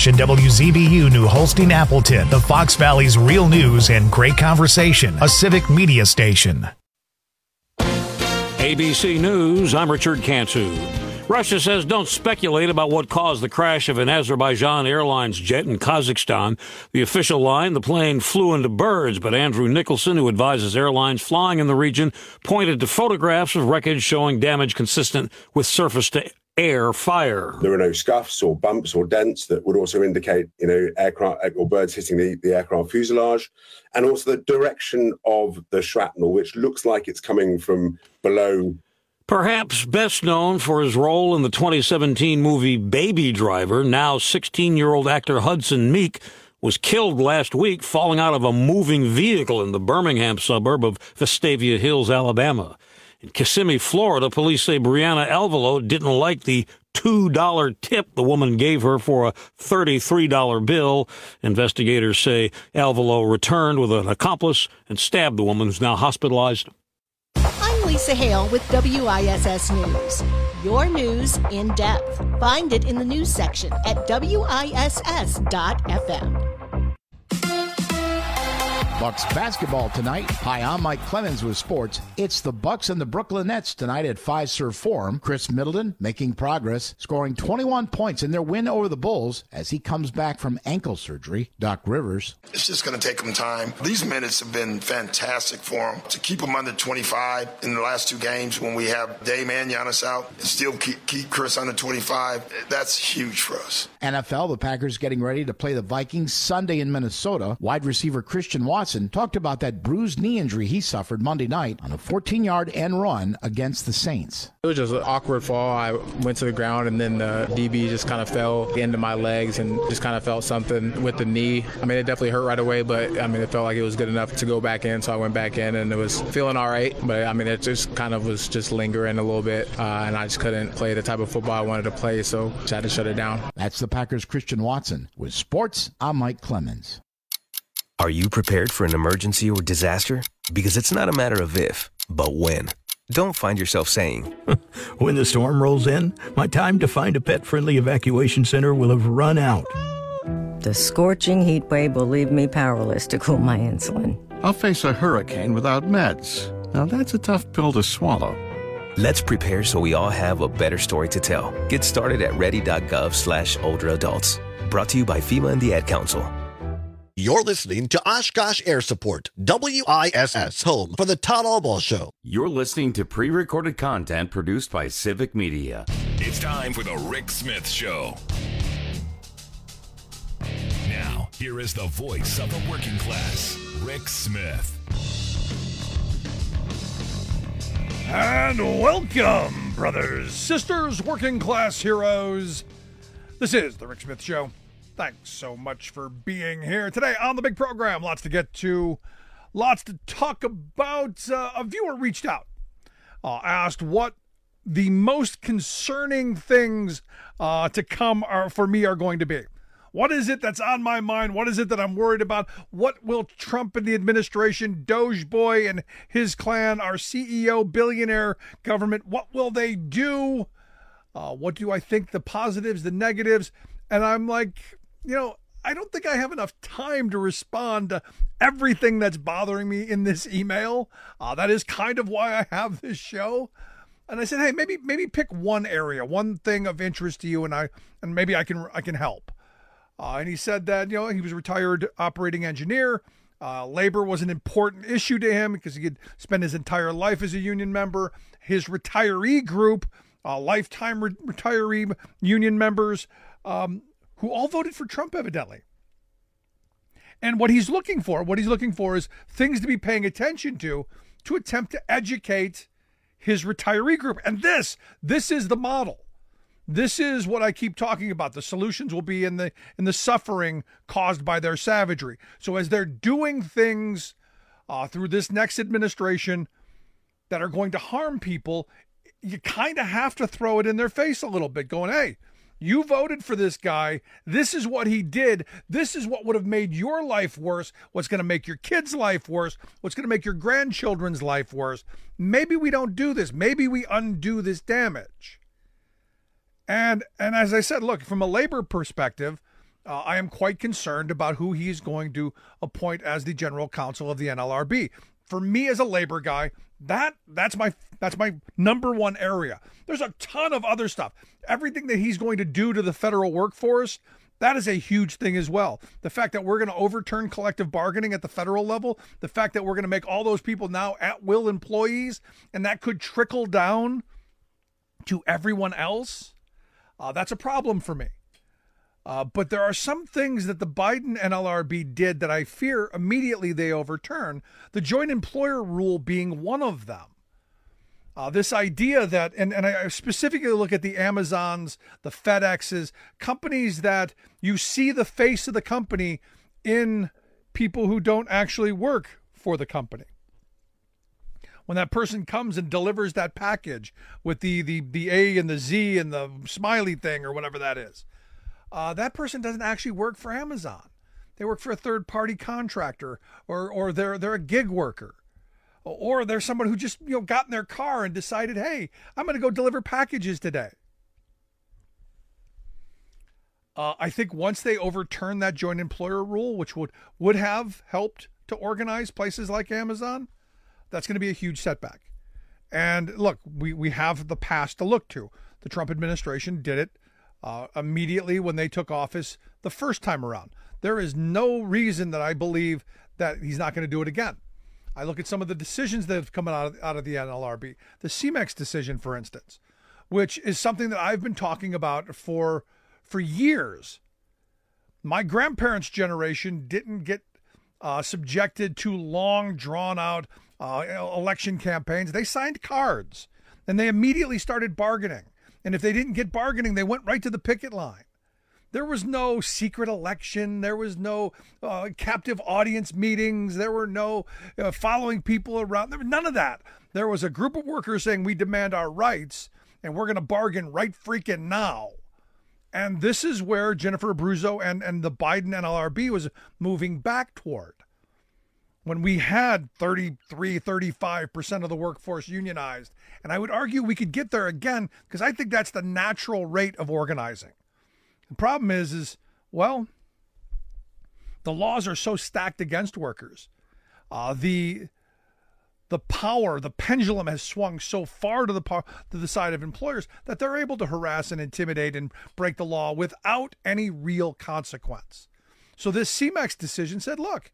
Station WZBU New Holstein Appleton, the Fox Valley's real news and great conversation, a civic media station. ABC News, I'm Richard Cantu. Russia says don't speculate about what caused the crash of an Azerbaijan Airlines jet in Kazakhstan. The official line, the plane flew into birds, but Andrew Nicholson, who advises airlines flying in the region, pointed to photographs of wreckage showing damage consistent with surface-to-air fire. There are no scuffs or bumps or dents that would also indicate, aircraft or birds hitting the aircraft fuselage, and also the direction of the shrapnel, which looks like it's coming from below. Perhaps best known for his role in the 2017 movie Baby Driver, now 16-year-old actor Hudson Meek was killed last week falling out of a moving vehicle in the Birmingham suburb of Vestavia Hills, Alabama. In Kissimmee, Florida, police say Brianna Alvalo didn't like the $2 tip the woman gave her for a $33 bill. Investigators say Alvalo returned with an accomplice and stabbed the woman, who's now hospitalized. I'm Lisa Hale with WISS News. Your news in depth. Find it in the news section at WISS.FM. Bucks basketball tonight. Hi, I'm Mike Clemens with sports. It's the Bucks and the Brooklyn Nets tonight at Fiserv Forum. Chris Middleton making progress, scoring 21 points in their win over the Bulls as he comes back from ankle surgery. Doc Rivers. It's just going to take them time. These minutes have been fantastic for them. To keep them under 25 in the last two games when we have Dame and Giannis out and still keep Chris under 25, that's huge for us. NFL, the Packers getting ready to play the Vikings Sunday in Minnesota. Wide receiver Christian Watson talked about that bruised knee injury he suffered Monday night on a 14-yard end run against the Saints. It was just an awkward fall. I went to the ground and then the DB just kind of fell into my legs and just kind of felt something with the knee. I mean, it definitely hurt right away, but it felt like it was good enough to go back in, so I went back in and it was feeling all right, but it just kind of was just lingering a little bit, and I just couldn't play the type of football I wanted to play, so just had to shut it down. That's the Packers' Christian Watson. With sports, I'm Mike Clemens. Are you prepared for an emergency or disaster? Because it's not a matter of if, but when. Don't find yourself saying, when the storm rolls in, my time to find a pet-friendly evacuation center will have run out. The scorching heat wave will leave me powerless to cool my insulin. I'll face a hurricane without meds. Now that's a tough pill to swallow. Let's prepare so we all have a better story to tell. Get started at ready.gov/older adults. Brought to you by FEMA and the Ad Council. You're listening to Oshkosh Air Support, WISS, home for the Todd Albaugh Show. You're listening to pre-recorded content produced by Civic Media. It's time for the Rick Smith Show. Now, here is the voice of the working class, Rick Smith. And welcome, brothers, sisters, working class heroes. This is the Rick Smith Show. Thanks so much for being here today on the big program. Lots to get to, lots to talk about. A viewer reached out, asked what the most concerning things to come for me are going to be. What is it that's on my mind? What is it that I'm worried about? What will Trump and the administration, Doge Boy and his clan, our CEO, billionaire government, what will they do? What do I think the positives, the negatives? And I'm like, I don't think I have enough time to respond to everything that's bothering me in this email. That is kind of why I have this show. And I said, hey, maybe pick one area, one thing of interest to you, and maybe I can help. And he said that, he was a retired operating engineer. Labor was an important issue to him because he had spent his entire life as a union member. His retiree group, lifetime retiree union members, who all voted for Trump, evidently. And what he's looking for is things to be paying attention to attempt to educate his retiree group. And this is the model. This is what I keep talking about. The solutions will be in the suffering caused by their savagery. So as they're doing things through this next administration that are going to harm people, you kind of have to throw it in their face a little bit, going, hey, you voted for this guy. This is what he did. This is what would have made your life worse. What's going to make your kids' life worse. What's going to make your grandchildren's life worse. Maybe we don't do this. Maybe we undo this damage. And as I said, look, from a labor perspective, I am quite concerned about who he's going to appoint as the general counsel of the NLRB. For me as a labor guy, that's my number one area. There's a ton of other stuff. Everything that he's going to do to the federal workforce, that is a huge thing as well. The fact that we're going to overturn collective bargaining at the federal level, the fact that we're going to make all those people now at-will employees, and that could trickle down to everyone else, that's a problem for me. But there are some things that the Biden NLRB did that I fear immediately they overturn, the joint employer rule being one of them. This idea that, and I specifically look at the Amazons, the FedExes, companies that you see the face of the company in people who don't actually work for the company. When that person comes and delivers that package with the A and the Z and the smiley thing or whatever that is, that person doesn't actually work for Amazon. They work for a third-party contractor, or they're a gig worker. Or there's someone who just got in their car and decided, hey, I'm going to go deliver packages today. I think once they overturn that joint employer rule, which would have helped to organize places like Amazon, that's going to be a huge setback. And look, we have the past to look to. The Trump administration did it immediately when they took office the first time around. There is no reason that I believe that he's not going to do it again. I look at some of the decisions that have come out of the NLRB, the CMEX decision, for instance, which is something that I've been talking about for years. My grandparents' generation didn't get subjected to long, drawn-out election campaigns. They signed cards, and they immediately started bargaining. And if they didn't get bargaining, they went right to the picket line. There was no secret election. There was no captive audience meetings. There were no following people around. There was none of that. There was a group of workers saying we demand our rights, and we're going to bargain right freaking now. And this is where Jennifer Abruzzo and the Biden NLRB was moving back toward. When we had 35% of the workforce unionized. And I would argue we could get there again because I think that's the natural rate of organizing. The problem is, well, the laws are so stacked against workers. The power, the pendulum has swung so far to the side of employers that they're able to harass and intimidate and break the law without any real consequence. So this CMEX decision said, look,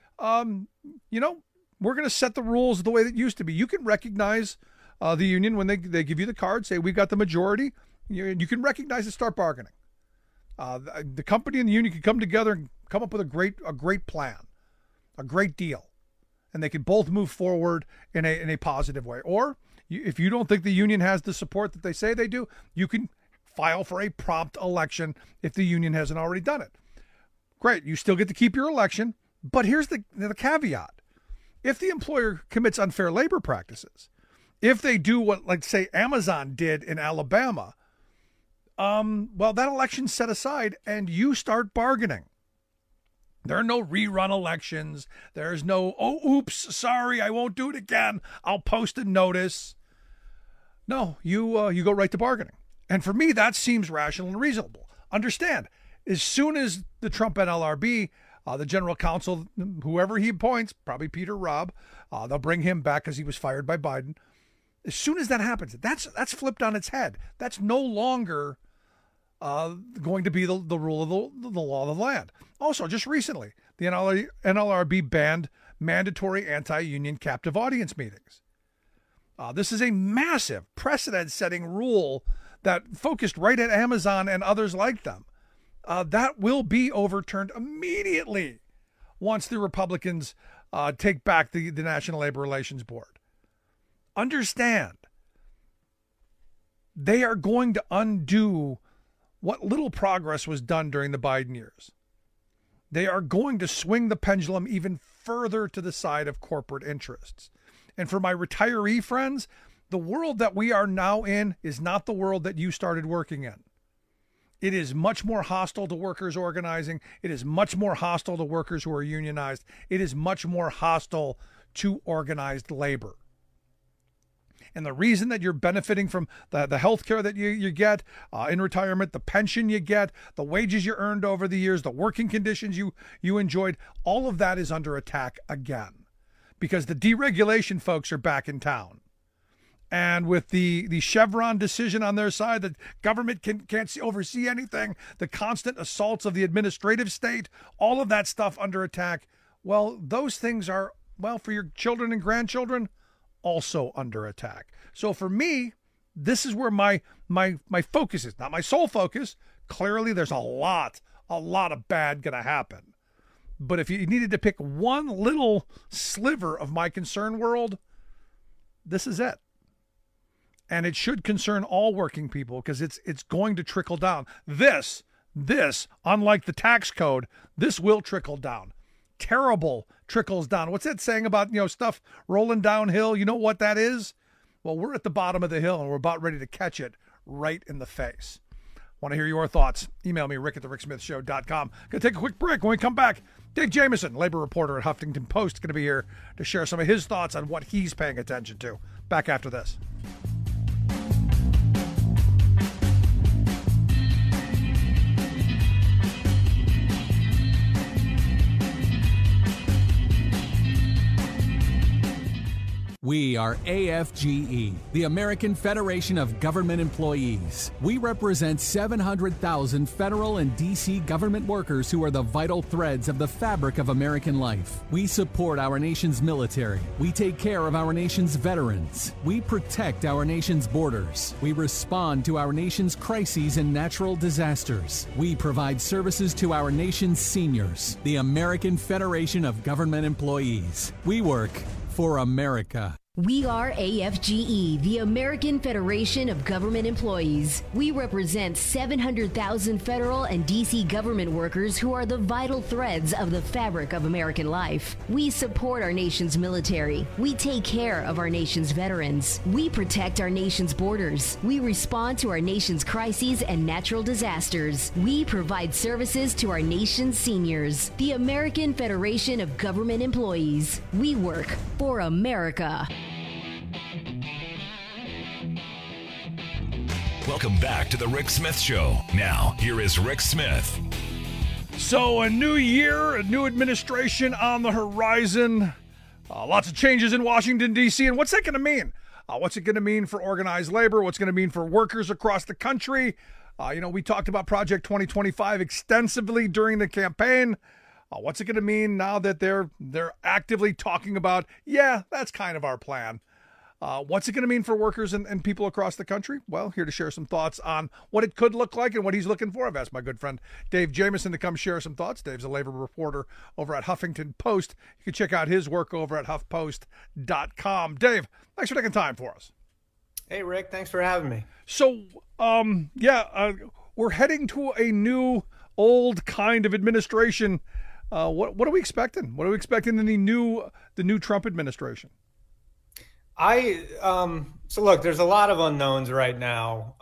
we're going to set the rules the way that used to be. You can recognize the union when they give you the card, say we've got the majority. You can recognize and start bargaining. The company and the union can come together and come up with a great plan, a great deal, and they can both move forward in a positive way. Or if you don't think the union has the support that they say they do, you can file for a prompt election if the union hasn't already done it. Great, you still get to keep your election, but here's the caveat. If the employer commits unfair labor practices, if they do what, like, say, Amazon did in Alabama, well, that election's set aside and you start bargaining. There are no rerun elections. There's no, oops, sorry, I won't do it again. I'll post a notice. No, you go right to bargaining. And for me, that seems rational and reasonable. Understand, as soon as the Trump NLRB, the general counsel, whoever he appoints, probably Peter Robb, they'll bring him back because he was fired by Biden. As soon as that happens, that's flipped on its head. That's no longer going to be the rule of the law of the land. Also, just recently, the NLRB banned mandatory anti-union captive audience meetings. This is a massive precedent-setting rule that focused right at Amazon and others like them. That will be overturned immediately once the Republicans take back the National Labor Relations Board. Understand, they are going to undo what little progress was done during the Biden years. They are going to swing the pendulum even further to the side of corporate interests. And for my retiree friends, the world that we are now in is not the world that you started working in. It is much more hostile to workers organizing. It is much more hostile to workers who are unionized. It is much more hostile to organized labor. and the reason that you're benefiting from the health care that you get in retirement, the pension you get, the wages you earned over the years, the working conditions you enjoyed, all of that is under attack again because the deregulation folks are back in town. And with the Chevron decision on their side, that government can't oversee anything, the constant assaults of the administrative state, all of that stuff under attack. Well, those things are, well, for your children and grandchildren, also under attack. So for me, this is where my focus is, not my sole focus. Clearly, there's a lot of bad going to happen. But if you needed to pick one little sliver of my concern world, this is it. And it should concern all working people because it's going to trickle down. This, unlike the tax code, this will trickle down. Terrible trickles down. What's that saying about, stuff rolling downhill? You know what that is? Well, we're at the bottom of the hill and we're about ready to catch it right in the face. Want to hear your thoughts? Email me, rick@thericksmithshow.com. Going to take a quick break. When we come back, Dave Jamieson, labor reporter at Huffington Post, going to be here to share some of his thoughts on what he's paying attention to. Back after this. We are AFGE, the American Federation of Government Employees. We represent 700,000 federal and D.C. government workers who are the vital threads of the fabric of American life. We support our nation's military. We take care of our nation's veterans. We protect our nation's borders. We respond to our nation's crises and natural disasters. We provide services to our nation's seniors. The American Federation of Government Employees. We work for America. We are AFGE, the American Federation of Government Employees. We represent 700,000 federal and D.C. government workers who are the vital threads of the fabric of American life. We support our nation's military. We take care of our nation's veterans. We protect our nation's borders. We respond to our nation's crises and natural disasters. We provide services to our nation's seniors. The American Federation of Government Employees. We work for America. Welcome back to the Rick Smith Show. Now, here is Rick Smith. So, a new year, a new administration on the horizon. Lots of changes in Washington, D.C. And what's that going to mean? What's it going to mean for organized labor? What's going to mean for workers across the country? We talked about Project 2025 extensively during the campaign. What's it going to mean now that they're actively talking about, that's kind of our plan? What's it going to mean for workers and people across the country? Well, here to share some thoughts on what it could look like and what he's looking for, I've asked my good friend Dave Jamieson to come share some thoughts. Dave's a labor reporter over at Huffington Post. You can check out his work over at HuffPost.com. Dave, thanks for taking time for us. Hey, Rick, thanks for having me. So, we're heading to a new, old kind of administration. What are we expecting? What are we expecting in the new Trump administration? So look, there's a lot of unknowns right now.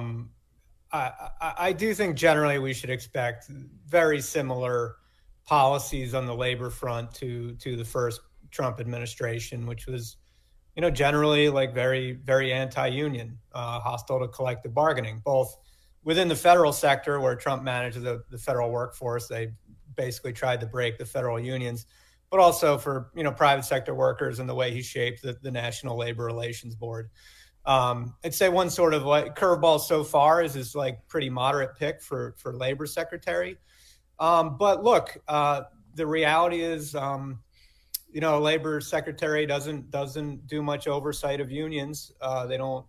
I do think generally we should expect very similar policies on the labor front to the first Trump administration, which was, generally like very, very anti-union, hostile to collective bargaining, both within the federal sector where Trump managed the federal workforce. They basically tried to break the federal unions, but also for, private sector workers and the way he shaped the National Labor Relations Board. I'd say one sort of like curveball so far is his like pretty moderate pick for labor secretary. But look, the reality is, a labor secretary doesn't do much oversight of unions. They don't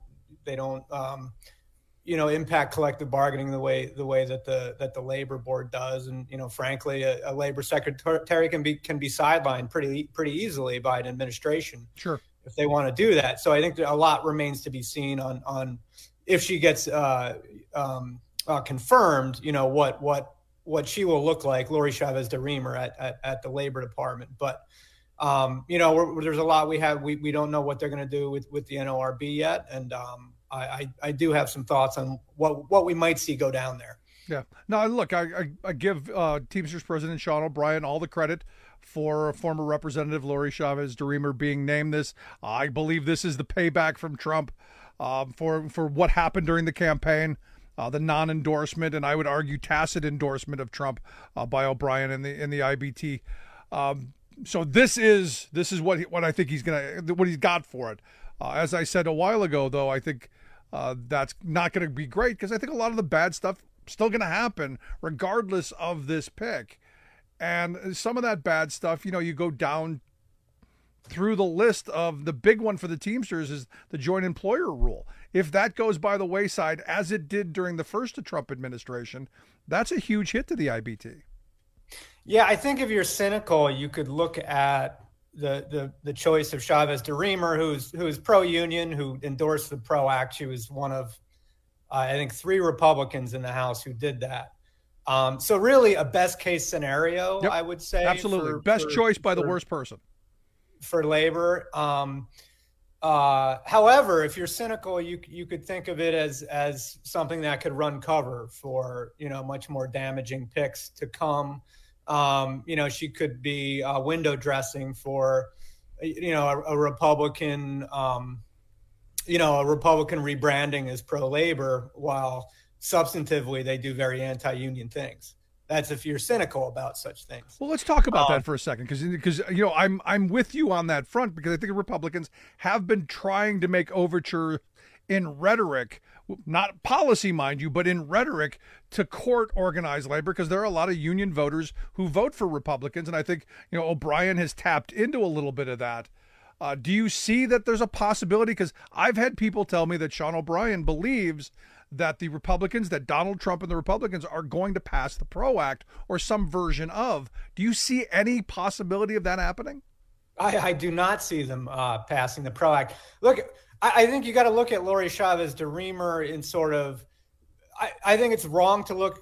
impact collective bargaining the way that the labor board does. And, frankly, a labor secretary can be sidelined pretty easily by an administration. Sure. If they want to do that. So I think a lot remains to be seen on if she gets confirmed, what she will look like, Lori Chavez DeRemer at the Labor Department. But, there's a lot we don't know what they're going to do with the NLRB yet. And I do have some thoughts on what we might see go down there. Yeah. Now, look, I give Teamsters President Sean O'Brien all the credit for former Representative Lori Chavez-DeRemer being named this. I believe this is the payback from Trump for what happened during the campaign, the non-endorsement, and I would argue tacit endorsement of Trump by O'Brien in the IBT. So this is what I think what he's got for it. As I said a while ago, though, I think that's not going to be great because I think a lot of the bad stuff still going to happen regardless of this pick. And some of that bad stuff, you go down through the list of the big one for the Teamsters is the joint employer rule. If that goes by the wayside, as it did during the first Trump administration, that's a huge hit to the IBT. Yeah, I think if you're cynical, you could look at the choice of Chavez-DeRemer, who's pro-union, who endorsed the PRO Act. She was one of, I think, 3 Republicans in the House who did that. So really a best case scenario, yep. I would say. Absolutely. Best choice by the worst person. For labor. However, if you're cynical, you could think of it as something that could run cover for, much more damaging picks to come. She could be window dressing for, a Republican, a Republican rebranding as pro-labor while substantively they do very anti-union things. That's if you're cynical about such things. Well, let's talk about that for a second, because I'm with you on that front, because I think Republicans have been trying to make overture in rhetoric, not policy, mind you, but in rhetoric to court organized labor, because there are a lot of union voters who vote for Republicans, and I think O'Brien has tapped into a little bit of that. Do you see that there's a possibility? Because I've had people tell me that Sean O'Brien believes that the Republicans, that Donald Trump and the Republicans are going to pass the PRO Act or some version of. Do you see any possibility of that happening? I do not see them passing the PRO Act. Look, I think you got to look at Lori Chavez-DeRemer in sort of, I think it's wrong to look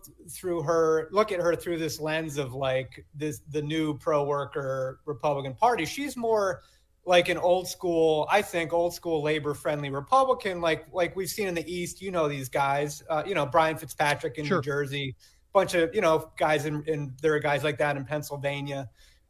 at her through this lens of like the new pro-worker Republican Party. She's more like an old school labor friendly Republican, like we've seen in the East, these guys, Brian Fitzpatrick in New Jersey, bunch of, guys there are guys like that in Pennsylvania.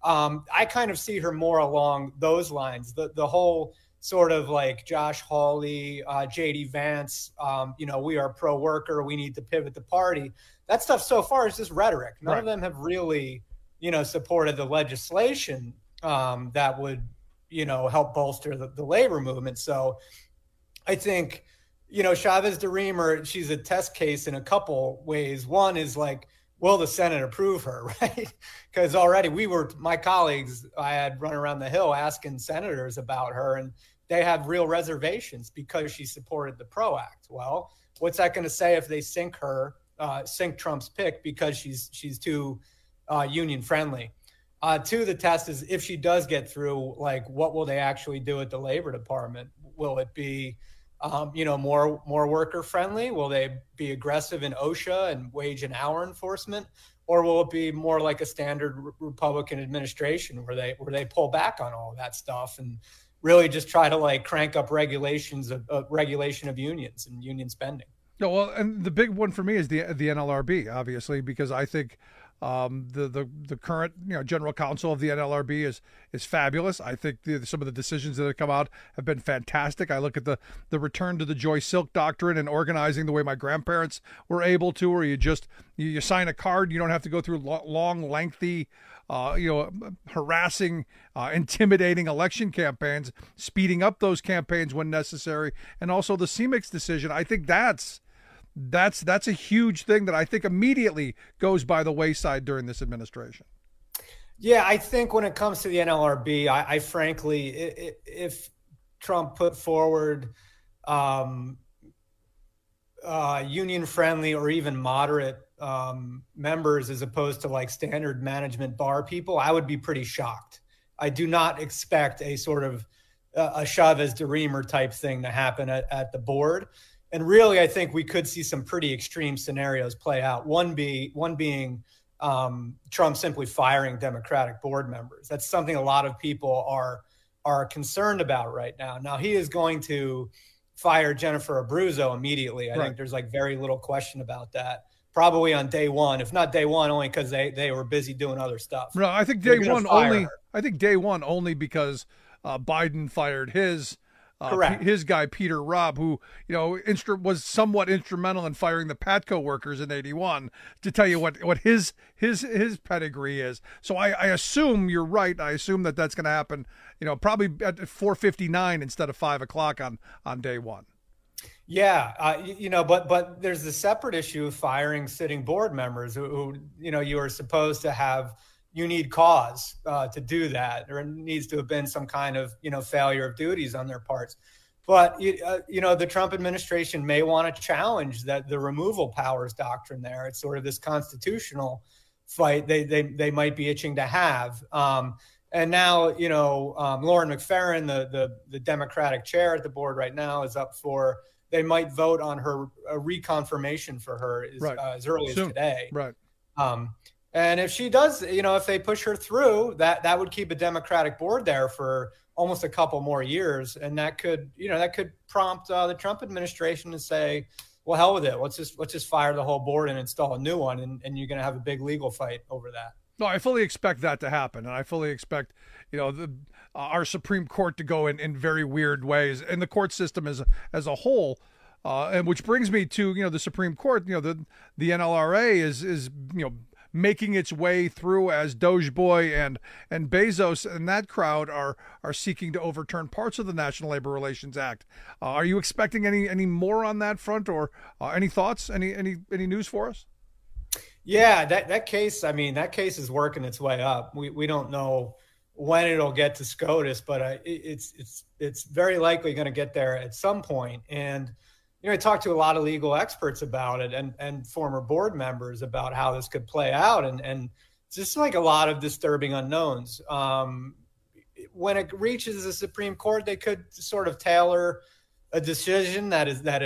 I kind of see her more along those lines, the whole sort of like Josh Hawley, JD Vance, we are pro-worker, we need to pivot the party. That stuff so far is just rhetoric. None of them have really, supported the legislation that would, help bolster the labor movement. So I think, Chavez-DeRemer, she's a test case in a couple ways. One is like, will the Senate approve her, right? Because already my colleagues, I had run around the Hill asking senators about her, and they have real reservations because she supported the PRO Act. Well, what's that going to say if they sink Trump's pick because she's too union friendly? Two, the test is if she does get through, like, what will they actually do at the Labor Department? Will it be, more worker friendly? Will they be aggressive in OSHA and wage and hour enforcement, or will it be more like a standard Republican administration where they pull back on all of that stuff and really just try to like crank up regulation of unions and union spending? No, well, and the big one for me is the NLRB, obviously, because I think the current general counsel of the NLRB is fabulous. I think some of the decisions that have come out have been fantastic. I look at the return to the Joy Silk doctrine and organizing the way my grandparents were able to, where you sign a card, you don't have to go through long, lengthy, harassing, intimidating election campaigns, speeding up those campaigns when necessary, and also the CMIX decision. I think that's a huge thing that I think immediately goes by the wayside during this administration. Yeah, I think when it comes to the NLRB, I frankly, if Trump put forward union-friendly or even moderate members as opposed to like standard management bar people, I would be pretty shocked. I do not expect a sort of a Chavez-DeRemer type thing to happen at the board. And really, I think we could see some pretty extreme scenarios play out. One being Trump simply firing Democratic board members. That's something a lot of people are concerned about right now. Now, he is going to fire Jennifer Abruzzo immediately. I think there's like very little question about that. probably on day one, if not day one, only because they were busy doing other stuff. No, I think day one only. I think day one only because Biden fired his guy Peter Robb, who was somewhat instrumental in firing the Patco workers in '81. To tell you what his pedigree is. So I assume you're right. I assume that's going to happen. Probably at 4:59 instead of 5 o'clock on day one. Yeah, but there's the separate issue of firing sitting board members who you are supposed to have. You need cause to do that. There needs to have been some kind of failure of duties on their parts. But the Trump administration may want to challenge the removal powers doctrine. There, it's sort of this constitutional fight they might be itching to have. And now Lauren McFerrin, the Democratic chair at the board right now, is up for. They might vote on her a reconfirmation for her as early as today. Right. And if she does, if they push her through, that would keep a Democratic board there for almost a couple more years, and that could prompt the Trump administration to say, "Well, hell with it. Let's just fire the whole board and install a new one," and you're going to have a big legal fight over that. No, I fully expect that to happen, and I fully expect our Supreme Court to go in very weird ways, and the court system as a whole. And which brings me to the Supreme Court. The NLRA is making its way through as Doge Boy and Bezos and that crowd are seeking to overturn parts of the National Labor Relations Act. Are you expecting any more on that front, or any thoughts? Any news for us? Yeah, that case. I mean, that case is working its way up. We don't know when it'll get to SCOTUS, but it's very likely going to get there at some point. And I talked to a lot of legal experts about it and former board members about how this could play out. And it's just like a lot of disturbing unknowns. When it reaches the Supreme Court, they could sort of tailor a decision that is bad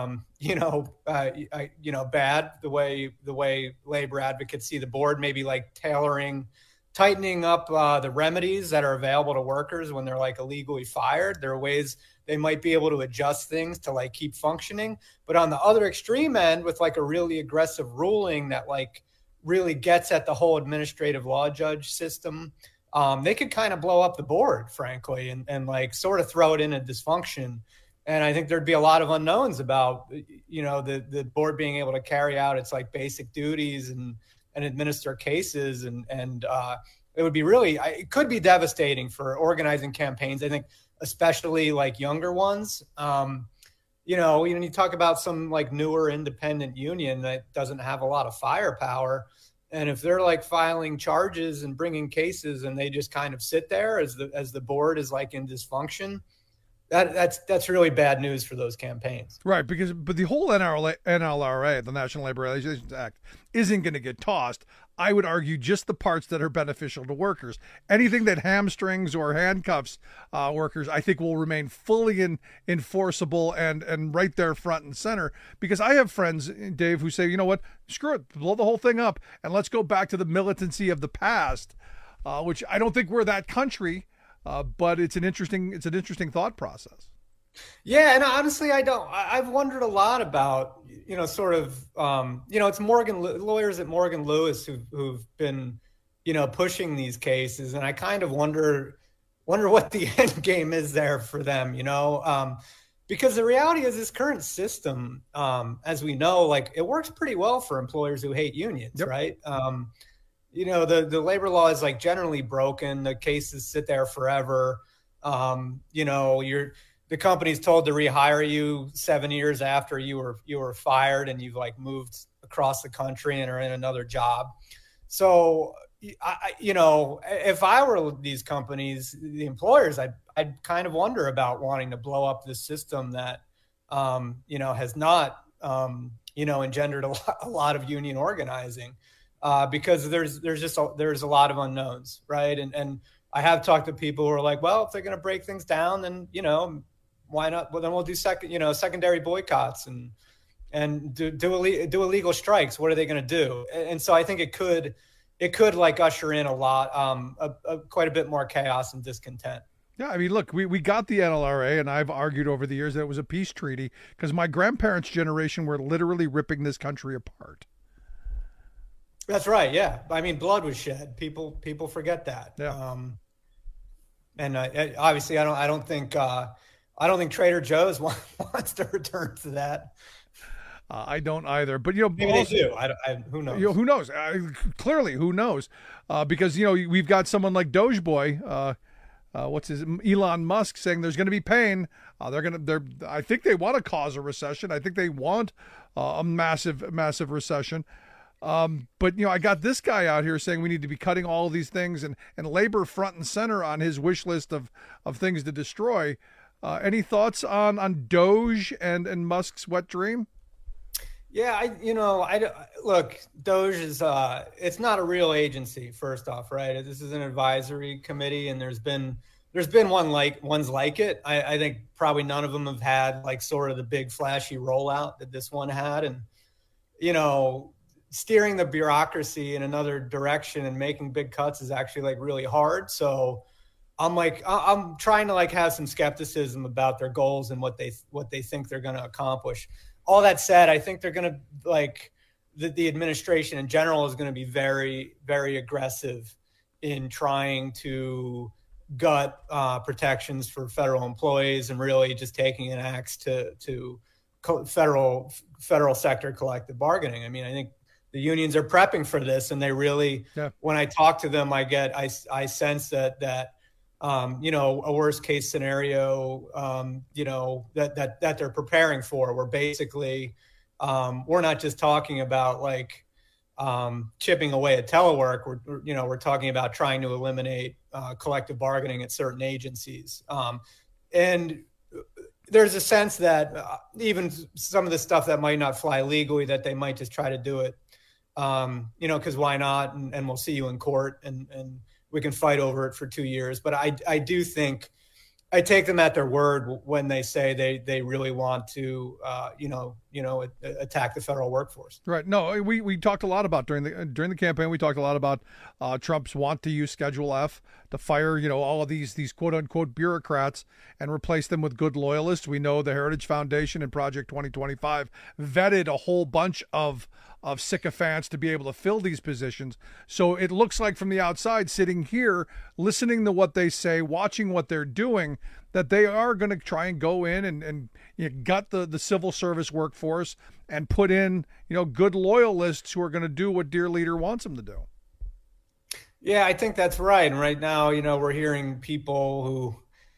the way labor advocates see the board, maybe like tightening up the remedies that are available to workers when they're like illegally fired. There are ways they might be able to adjust things to like keep functioning. But on the other extreme end, with like a really aggressive ruling that like really gets at the whole administrative law judge system, they could kind of blow up the board, frankly, and like sort of throw it in a dysfunction. And I think there'd be a lot of unknowns about, the board being able to carry out its like basic duties and administer cases. And it would be it could be devastating for organizing campaigns. I think, especially like younger ones. You talk about some like newer independent union that doesn't have a lot of firepower. And if they're like filing charges and bringing cases and they just kind of sit there as the board is like in dysfunction, that's really bad news for those campaigns. Right, but the whole NLRA, the National Labor Relations Act, isn't going to get tossed. I would argue just the parts that are beneficial to workers. Anything that hamstrings or handcuffs workers, I think will remain fully enforceable and right there front and center. Because I have friends, Dave, who say, you know what, screw it, blow the whole thing up and let's go back to the militancy of the past, which I don't think we're that country. But it's an interesting thought process. Yeah, and honestly, I've wondered a lot about, it's lawyers at Morgan Lewis who've been, pushing these cases, and I kind of wonder what the end game is there for them, because the reality is this current system, as we know, like it works pretty well for employers who hate unions, yep. Right? The labor law is like generally broken. The cases sit there forever. The company's told to rehire you 7 years after you were fired and you've like moved across the country and are in another job. So, if I were these companies, the employers, I'd kind of wonder about wanting to blow up this system that, has not, engendered a lot of union organizing. Because there's a lot of unknowns, right? And I have talked to people who are like, well, if they're going to break things down, then why not? Well, then we'll do secondary boycotts and do illegal strikes. What are they going to do? And so I think it could like usher in a lot, quite a bit more chaos and discontent. Yeah, I mean, look, we got the NLRA, and I've argued over the years that it was a peace treaty because my grandparents' generation were literally ripping this country apart. That's right. Yeah. I mean, blood was shed. People forget that. Yeah. And obviously I don't think Trader Joe's wants to return to that. I don't either, but maybe also, they do. Who knows? Who knows? Clearly, who knows? Because we've got someone like Dogeboy, what's his Elon Musk saying there's going to be pain. I think they want to cause a recession. I think they want a massive recession. But I got this guy out here saying we need to be cutting all of these things and labor front and center on his wish list of things to destroy. Any thoughts on Doge and Musk's wet dream? Yeah, look, Doge is it's not a real agency. First off, right? This is an advisory committee, and there's been ones like it. I think probably none of them have had like sort of the big flashy rollout that this one had, and steering the bureaucracy in another direction and making big cuts is actually like really hard. So I'm trying to like have some skepticism about their goals and what they think they're going to accomplish. All that said, I think they're going to the administration in general is going to be very, very aggressive in trying to gut protections for federal employees and really just taking an axe to federal sector collective bargaining. I mean, I think the unions are prepping for this, and they really, when I talk to them, I sense that a worst case scenario, that they're preparing for. We're basically, we're not just talking about like chipping away at telework. We're talking about trying to eliminate collective bargaining at certain agencies. And there's a sense that even some of the stuff that might not fly legally, that they might just try to do it, because why not? And we'll see you in court, and we can fight over it for 2 years. But I do think I take them at their word when they say they really want to, attack the federal workforce. Right. No, we talked a lot about during the campaign. We talked a lot about Trump's want to use Schedule F to fire, all of these quote unquote bureaucrats and replace them with good loyalists. We know the Heritage Foundation and Project 2025 vetted a whole bunch of sycophants to be able to fill these positions. So it looks like from the outside, sitting here, listening to what they say, watching what they're doing, that they are going to try and go in and gut the civil service workforce and put in, good loyalists who are going to do what Dear Leader wants them to do. Yeah, I think that's right. And right now, we're hearing people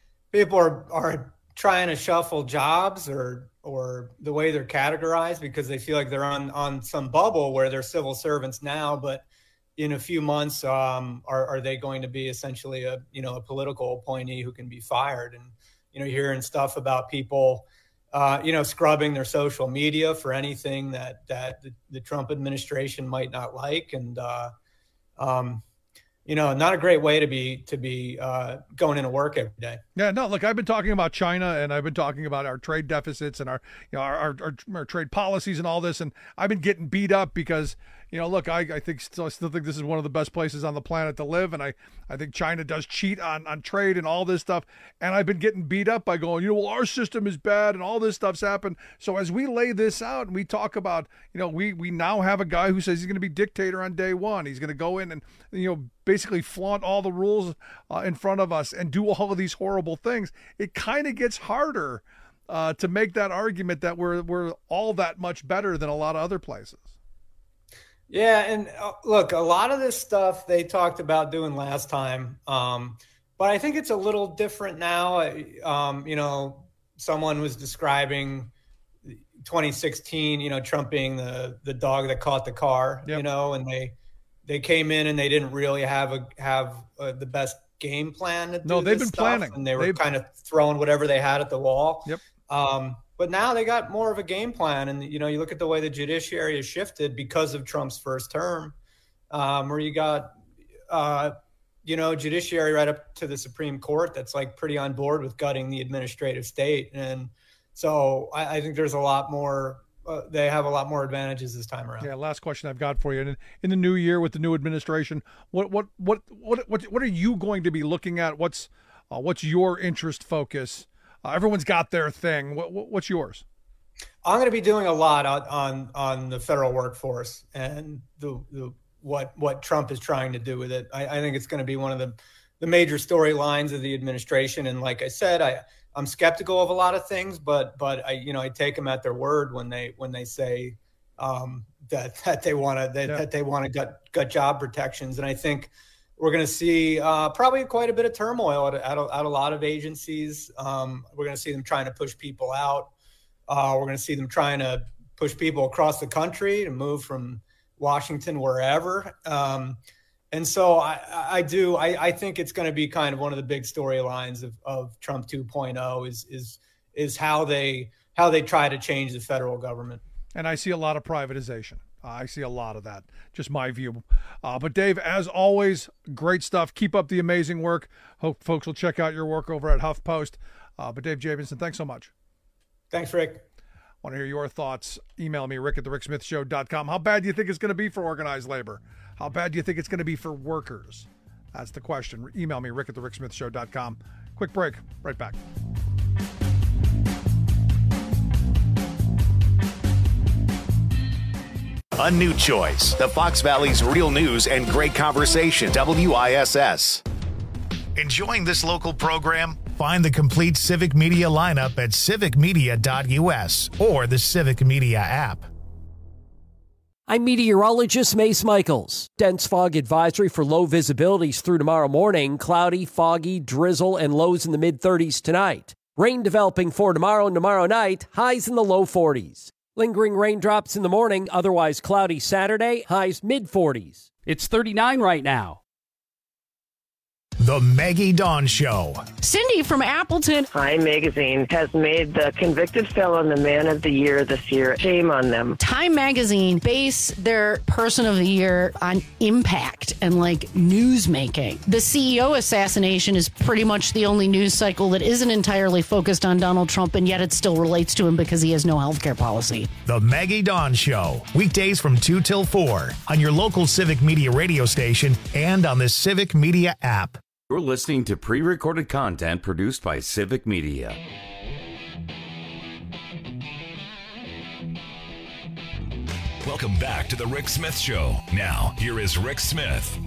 are trying to shuffle jobs or the way they're categorized because they feel like they're on some bubble where they're civil servants now, but in a few months, are they going to be essentially a political appointee who can be fired? And, hearing stuff about people, scrubbing their social media for anything that the Trump administration might not like. And, not a great way to be going into work every day. Yeah, no, look, I've been talking about China, and I've been talking about our trade deficits and our trade policies and all this, and I've been getting beat up because, look, I still think this is one of the best places on the planet to live, and I think China does cheat on trade and all this stuff, and I've been getting beat up by going, well, our system is bad and all this stuff's happened. So as we lay this out and we talk about, we now have a guy who says he's going to be dictator on day one. He's going to go in and, basically flaunt all the rules in front of us and do all of these horrible things. It kind of gets harder to make that argument that we're all that much better than a lot of other places. Yeah, and look, a lot of this stuff they talked about doing last time, but I think it's a little different now. Someone was describing 2016, Trump being the dog that caught the car, yep. And they came in and they didn't really have the best game plan to do No, they've been stuff, planning. and they were kind of throwing whatever they had at the wall. Yep. But now they got more of a game plan. And, you look at the way the judiciary has shifted because of Trump's first term, where you got, judiciary right up to the Supreme Court that's like pretty on board with gutting the administrative state. And so I think there's a lot more, they have a lot more advantages this time around. Yeah. Last question I've got for you. In the new year with the new administration, what are you going to be looking at? What's your interest focus? Everyone's got their thing. What's yours? I'm going to be doing a lot on the federal workforce and the what Trump is trying to do with it. I think it's going to be one of the major storylines of the administration. And like I said, I'm skeptical of a lot of things, but I take them at their word when they say that they want to gut job protections. And I think we're going to see probably quite a bit of turmoil at a lot of agencies. We're going to see them trying to push people out. We're going to see them trying to push people across the country to move from Washington wherever. And so I think it's going to be kind of one of the big storylines of Trump 2.0 is how they try to change the federal government. And I see a lot of privatization. I see a lot of that. Just my view. But Dave, as always, great stuff. Keep up the amazing work. Hope folks will check out your work over at HuffPost. But Dave Jabinson, thanks so much. Thanks, Rick. Want to hear your thoughts? Email me, rick@thericksmithshow.com. How bad do you think it's going to be for organized labor? How bad do you think it's going to be for workers? That's the question. Email me, rick@thericksmithshow.com. Quick break. Right back. A new choice. The Fox Valley's real news and great conversation. WISS. Enjoying this local program? Find the complete Civic Media lineup at civicmedia.us or the Civic Media app. I'm meteorologist Mace Michaels. Dense fog advisory for low visibilities through tomorrow morning. Cloudy, foggy, drizzle, and lows in the mid-30s tonight. Rain developing for tomorrow and tomorrow night. Highs in the low 40s. Lingering raindrops in the morning, otherwise cloudy Saturday, highs mid-40s. It's 39 right now. The Maggie Dawn Show. Cindy from Appleton. Time Magazine has made the convicted felon the man of the year this year. Shame on them. Time Magazine base their person of the year on impact and like news making. The CEO assassination is pretty much the only news cycle that isn't entirely focused on Donald Trump, and yet it still relates to him because he has no health care policy. The Maggie Dawn Show. Weekdays from 2 till 4 on your local Civic Media radio station and on the Civic Media app. You're listening to pre-recorded content produced by Civic Media. Welcome back to the Rick Smith Show. Now, here is Rick Smith.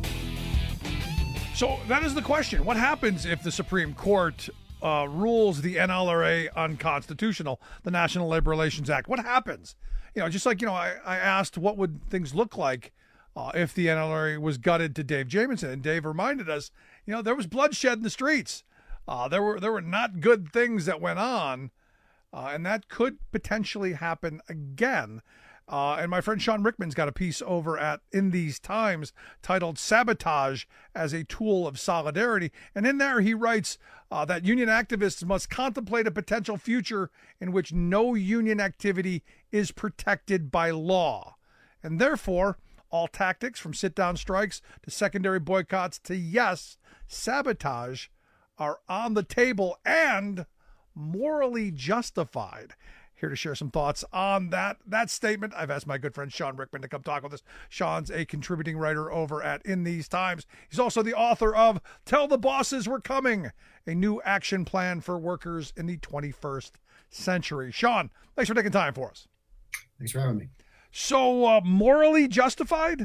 So that is the question. What happens if the Supreme Court rules the NLRA unconstitutional, the National Labor Relations Act? What happens? Just like, I asked what would things look like if the NLRA was gutted to Dave Jabinson. And Dave reminded us, there was bloodshed in the streets. There were not good things that went on, and that could potentially happen again. And my friend Sean Rickman's got a piece over at In These Times titled Sabotage as a Tool of Solidarity. And in there he writes that union activists must contemplate a potential future in which no union activity is protected by law. And therefore, all tactics from sit-down strikes to secondary boycotts to, yes, sabotage are on the table and morally justified. Here to share some thoughts on that statement, I've asked my good friend Sean Rickman to come talk with us. Sean's a contributing writer over at In These Times. He's also the author of Tell the Bosses We're Coming, a new action plan for workers in the 21st century. Sean, thanks for taking time for us. Thanks for having me. So, morally justified?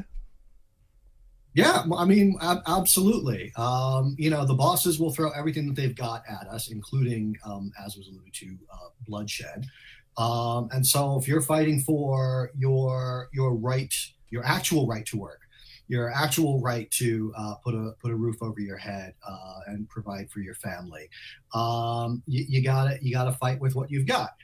Yeah, I mean, absolutely. The bosses will throw everything that they've got at us, including, as was alluded to, bloodshed. And so if you're fighting for your right, your actual right to work, your actual right to put a roof over your head and provide for your family, you gotta fight with what you've got.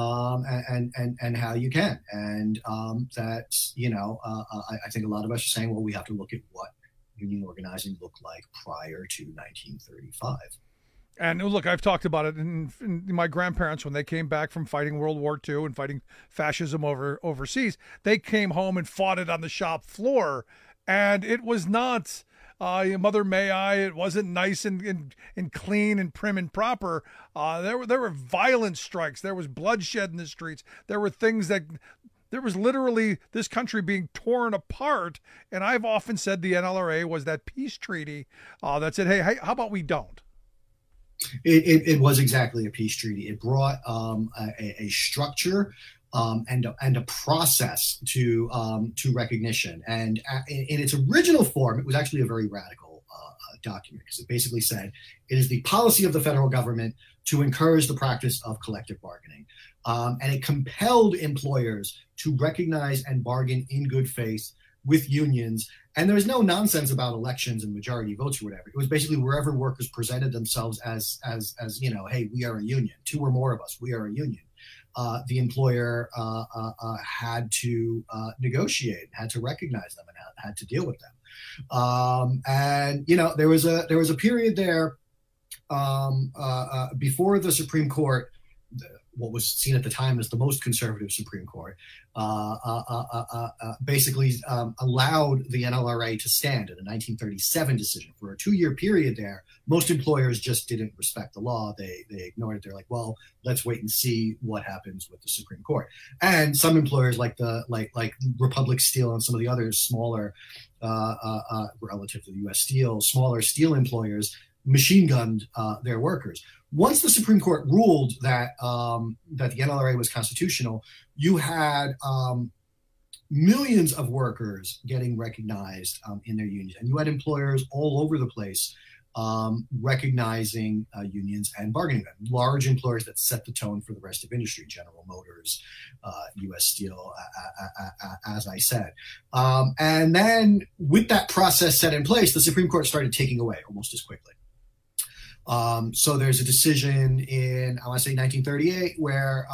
And how you can. And that's, I think a lot of us are saying, well, we have to look at what union organizing looked like prior to 1935. And look, I've talked about it in my grandparents, when they came back from fighting World War II and fighting fascism overseas, they came home and fought it on the shop floor. And it was not Mother May I. It wasn't nice and clean and prim and proper. There were violent strikes. There was bloodshed in the streets. There were things there was literally this country being torn apart. And I've often said the NLRA was that peace treaty that said, hey, how about we don't? It was exactly a peace treaty. It brought a structure and a process to recognition. And in its original form, it was actually a very radical document, because it basically said it is the policy of the federal government to encourage the practice of collective bargaining. And it compelled employers to recognize and bargain in good faith with unions. And there was no nonsense about elections and majority votes or whatever. It was basically wherever workers presented themselves as hey, we are a union, 2 or more of us, we are a union. The employer had to negotiate, had to recognize them, and had to deal with them. And there was a period there before the Supreme Court, what was seen at the time as the most conservative Supreme Court, basically allowed the NLRA to stand in a 1937 decision. For a 2-year period there, most employers just didn't respect the law. They ignored it. They're like, well, let's wait and see what happens with the Supreme Court. And some employers like Republic Steel and some of the other smaller, relative to the U.S. Steel, smaller steel employers machine gunned their workers. Once the Supreme Court ruled that the NLRA was constitutional, you had millions of workers getting recognized in their unions, and you had employers all over the place recognizing unions and bargaining them. Large employers that set the tone for the rest of industry: General Motors, U.S. Steel, as I said. And then with that process set in place, the Supreme Court started taking away almost as quickly. So there's a decision in, I want to say 1938, where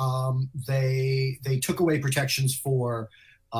they took away protections for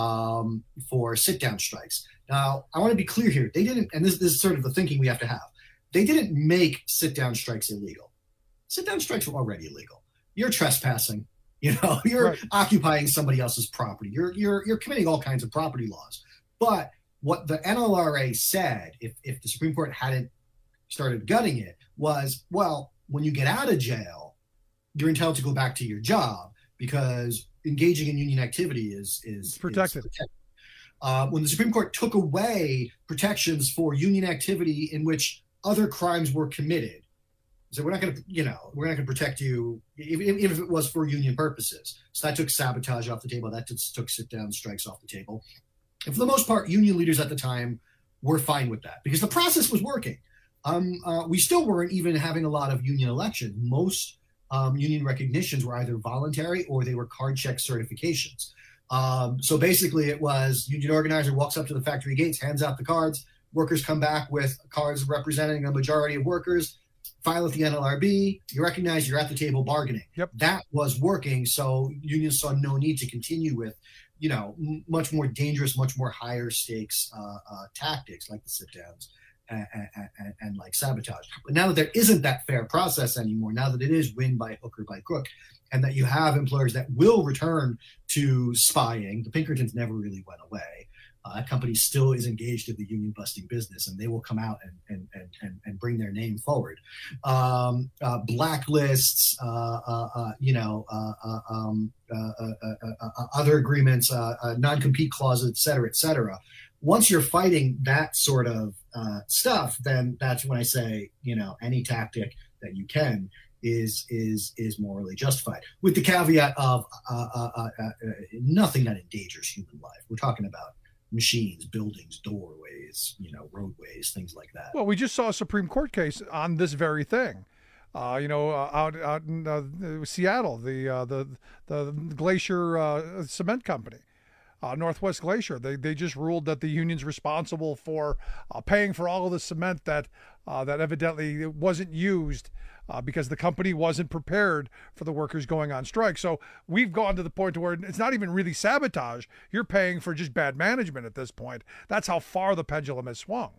sit-down strikes. Now, I want to be clear here. They didn't, and this is sort of the thinking we have to have. They didn't make sit-down strikes illegal. Sit-down strikes were already illegal. You're trespassing. You're right. Occupying somebody else's property. You're committing all kinds of property laws. But what the NLRA said, if the Supreme Court hadn't started gutting it, was, well, when you get out of jail, you're entitled to go back to your job, because engaging in union activity is protected. When the Supreme Court took away protections for union activity in which other crimes were committed, so we're not going to protect you even if it was for union purposes. So that took sabotage off the table. That took sit-down strikes off the table. And for the most part, union leaders at the time were fine with that, because the process was working. We still weren't even having a lot of union elections. Most union recognitions were either voluntary or they were card check certifications. So basically it was union organizer walks up to the factory gates, hands out the cards, workers come back with cards representing a majority of workers, file at the NLRB, you recognize you're at the table bargaining. Yep. That was working, so unions saw no need to continue with much more dangerous, much more higher stakes tactics like the sit-downs and like sabotage. But now that there isn't that fair process anymore, now that it is win by hook or by crook, and that you have employers that will return to spying, the Pinkertons never really went away. That company still is engaged in the union busting business, and they will come out and bring their name forward. Blacklists, other agreements, non-compete clauses, et cetera. Once you're fighting that sort of stuff, then that's when I say, any tactic that you can is morally justified, with the caveat of nothing that endangers human life. We're talking about machines, buildings, doorways, roadways, things like that. Well, we just saw a Supreme Court case on this very thing. Out in Seattle, the Glacier Cement Company. Northwest Glacier, they just ruled that the union's responsible for paying for all of the cement that evidently wasn't used because the company wasn't prepared for the workers going on strike. So we've gone to the point where it's not even really sabotage. You're paying for just bad management at this point. That's how far the pendulum has swung.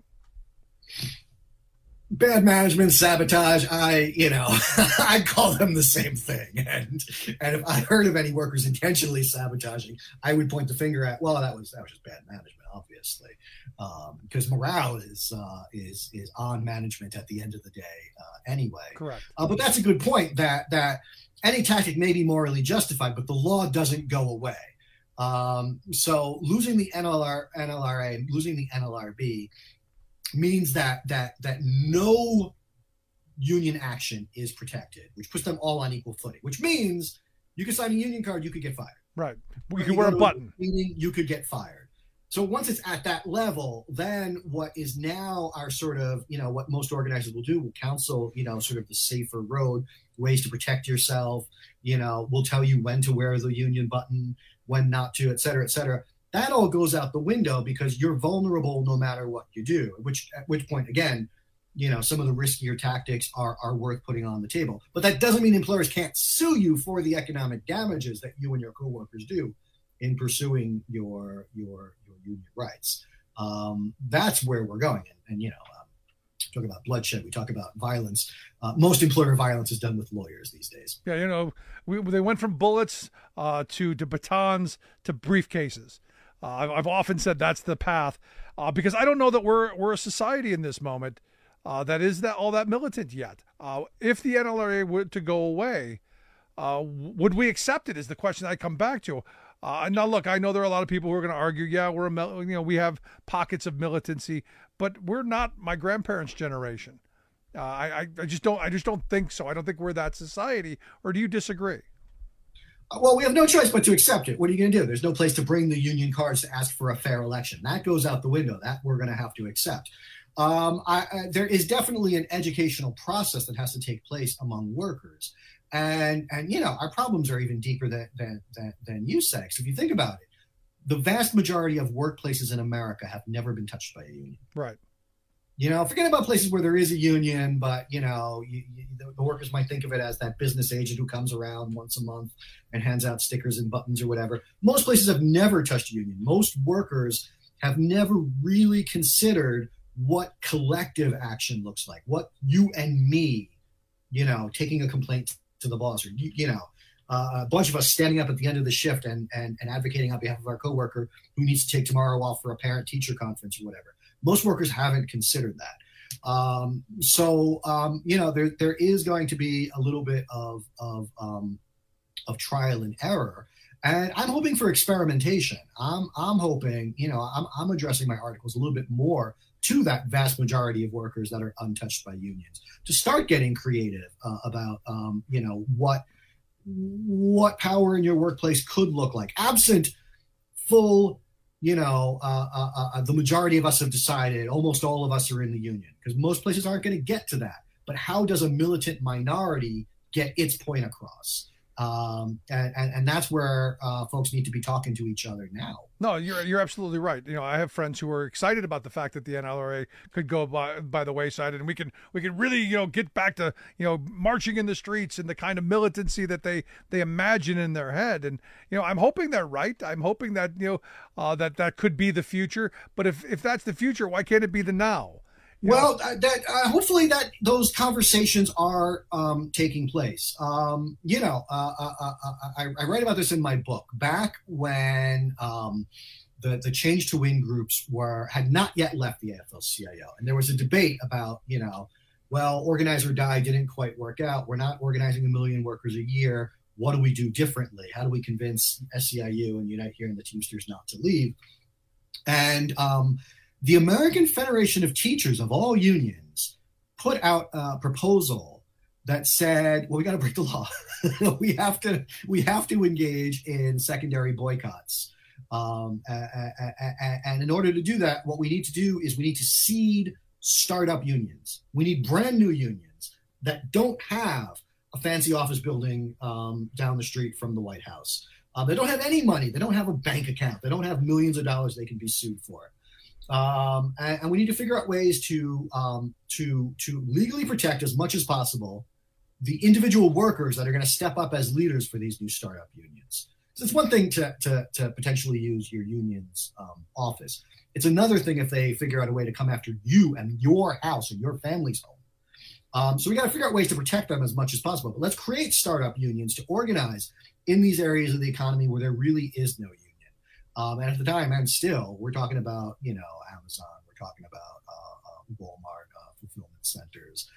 Bad management, sabotage, I call them the same thing. And if I heard of any workers intentionally sabotaging, I would point the finger at, well, that was just bad management, obviously, because morale is on management at the end of the day anyway. Correct. But that's a good point, that any tactic may be morally justified, but the law doesn't go away. So losing the NLRA, losing the NLRB, means that no union action is protected, which puts them all on equal footing, which means you could sign a union card, you could get fired. Right. You can wear a button. Meeting, you could get fired. So once it's at that level, then what is now our sort of, what most organizers will do, will counsel, sort of the safer road, ways to protect yourself, we'll tell you when to wear the union button, when not to, et cetera, et cetera. That all goes out the window because you're vulnerable no matter what you do, at which point, again, some of the riskier tactics are worth putting on the table. But that doesn't mean employers can't sue you for the economic damages that you and your coworkers do in pursuing your union rights. That's where we're going. And talk about bloodshed, we talk about violence. Most employer violence is done with lawyers these days. Yeah, they went from bullets to batons to briefcases. I've often said that's the path because I don't know that we're a society in this moment that is all that militant yet. If the NLRA were to go away, would we accept it is the question I come back to. Now, look, I know there are a lot of people who are going to argue, yeah, we have pockets of militancy, but we're not my grandparents' generation. I just don't think so. I don't think we're that society. Or do you disagree? Well, we have no choice but to accept it. What are you going to do? There's no place to bring the union cards to ask for a fair election. That goes out the window. That we're going to have to accept. There is definitely an educational process that has to take place among workers. And our problems are even deeper than you say. So if you think about it, the vast majority of workplaces in America have never been touched by a union. Right. Forget about places where there is a union, but, the workers might think of it as that business agent who comes around once a month and hands out stickers and buttons or whatever. Most places have never touched a union. Most workers have never really considered what collective action looks like, what you and me, taking a complaint to the boss, or a bunch of us standing up at the end of the shift and advocating on behalf of our coworker who needs to take tomorrow off for a parent-teacher conference or whatever. Most workers haven't considered that. There is going to be a little bit of trial and error, and I'm hoping for experimentation. I'm hoping, I'm addressing my articles a little bit more to that vast majority of workers that are untouched by unions, to start getting creative about, what power in your workplace could look like. Absent full, the majority of us have decided, almost all of us are in the union, because most places aren't going to get to that. But how does a militant minority get its point across? And that's where folks need to be talking to each other now. No, you're absolutely right. I have friends who are excited about the fact that the NLRA could go by the wayside, and we can really get back to marching in the streets and the kind of militancy that they imagine in their head. And I'm hoping they're right. I'm hoping that that could be the future. But if that's the future, why can't it be the now? Well, hopefully that those conversations are taking place. I write about this in my book. Back when the Change to Win groups had not yet left the AFL-CIO, and there was a debate about, organize or die didn't quite work out. We're not organizing 1 million workers a year. What do we do differently? How do we convince SEIU and Unite Here and the Teamsters not to leave? And the American Federation of Teachers of all unions put out a proposal that said, well, we got to break the law. we have to engage in secondary boycotts. And in order to do that, what we need to do is we need to seed startup unions. We need brand new unions that don't have a fancy office building down the street from the White House. They don't have any money. They don't have a bank account. They don't have millions of dollars they can be sued for. And we need to figure out ways to legally protect as much as possible the individual workers that are going to step up as leaders for these new startup unions. So it's one thing to potentially use your union's office. It's another thing if they figure out a way to come after you and your house and your family's home. So we got to figure out ways to protect them as much as possible. But let's create startup unions to organize in these areas of the economy where there really is no union. And at the time, and still, we're talking about, Amazon, we're talking about Walmart, fulfillment centers,